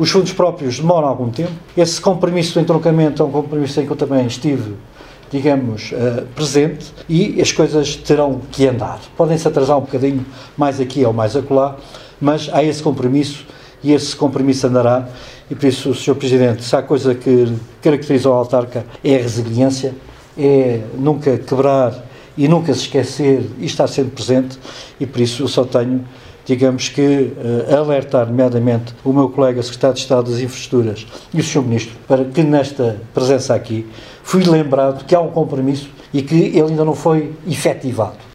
Os fundos próprios demoram algum tempo. Esse compromisso do entroncamento é um compromisso em que eu também estive, digamos, presente, e as coisas terão que andar. Podem-se atrasar um bocadinho, mais aqui ou mais acolá, mas há esse compromisso e esse compromisso andará. E por isso, Sr. Presidente, se há coisa que caracteriza o autarca é a resiliência, é nunca quebrar e nunca se esquecer e estar sempre presente, e por isso eu só tenho, digamos que, alertar, nomeadamente, o meu colega Secretário de Estado das Infraestruturas e o Sr. Ministro, para que nesta presença aqui fui lembrado que há um compromisso e que ele ainda não foi efetivado.